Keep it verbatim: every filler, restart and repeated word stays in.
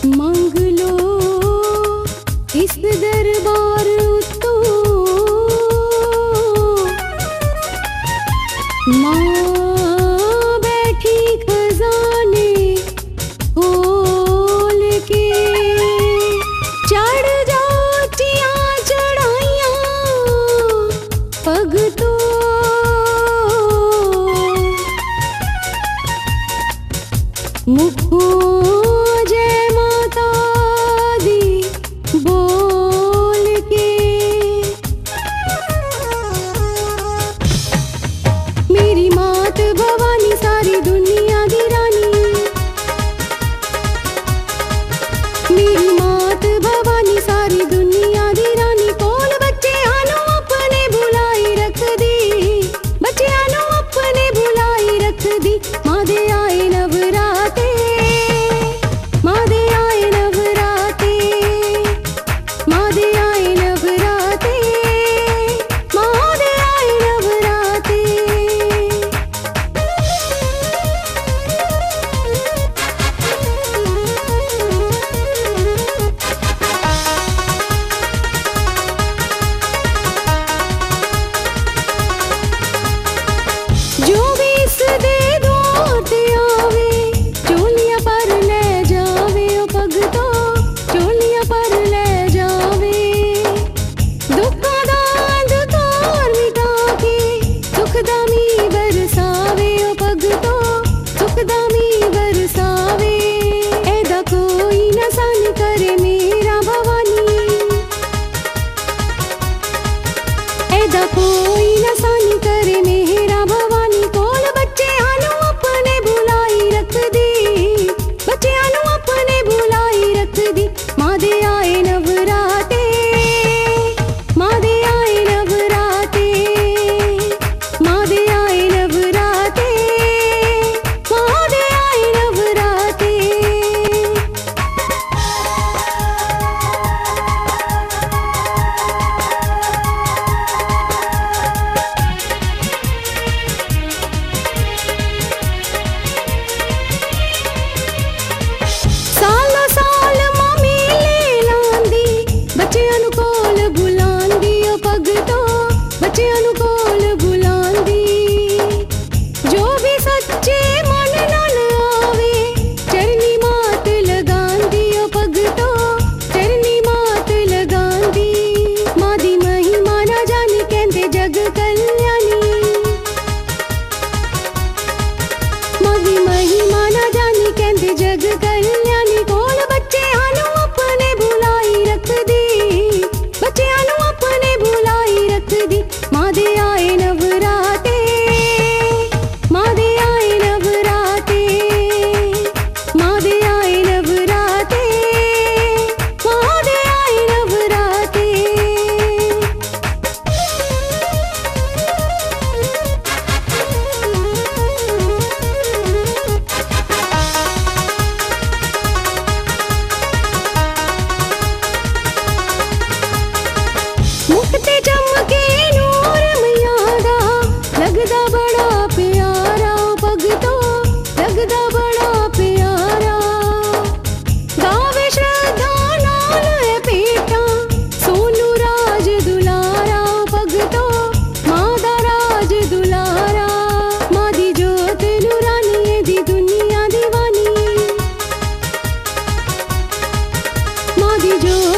मांग लो इस दरबार तो माँ बैठी खजाने खोल के चढ़ जातियाँ चढ़ाइयाँ पग तो मुखो जय माता दी बोल के मेरी मात भवानी सारी दुनिया की रानी मेरी मात भवानी सारी दुनिया की रानी कोल बच्चे आनो अपने बुलाई रख दी बच्चे आनो अपने बुलाई रख दी माँ दे आए नवराते माँ दे आए नवराते माँ दे आए नवराते माँ दे आए नवराते जो भी इस दे दौड़ते आवे चोलियां पर ले जावे ओ पग तो चोलियां पर ले जावे दुखों दा अंधकार मिटा के सुखदामी बरसावे ओ पग तो सुखदामी बरसावे ऐदा कोई न सन करे मेरा भवानी ऐदा कोई न सन करे मेरा भवानी कोल बच्चे आनो अपने बुलाई रख दी बच्चे आनो अपने बुलाई रख दी माँ दे आए नवराते माँ दे आए नवराते माँ दे आए नवराते माँ दे आए नवराते सालो साल माँ मेले लांदी बच्चे अनुकोल बुलांदी ओ पग तो बच्चे अनुकोल बुलांदी जो भी सच्चे मन नाल आवे चरनी मात लगांदी ओ पग तो चरनी मात लगांदी माँ दी महिमा ना जानी कहंदे जग कल्याणी माँ दी महिमा ना जानी कहंदे जग कल्याणी कोल बच्चे आनो अपने बुलाई रख दी बच्चे आनो अपने बुलाई रख दी माँ दे आए नवराते माँ दे आए नवराते माँ दे आए नवराते माँ दे आए नवराते मुख ते चमके नूर मैया दा लगदा बड़ा प्यारा ओ पग तो लगदा बड़ा प्यारा गावे श्रद्धा नाल है पेटा सोनू राज दुलारा ओ पग तो माँ दा राज दुलारा माँ दी जोत नूरानी दी दुनिया दीवानी माँ दी जोत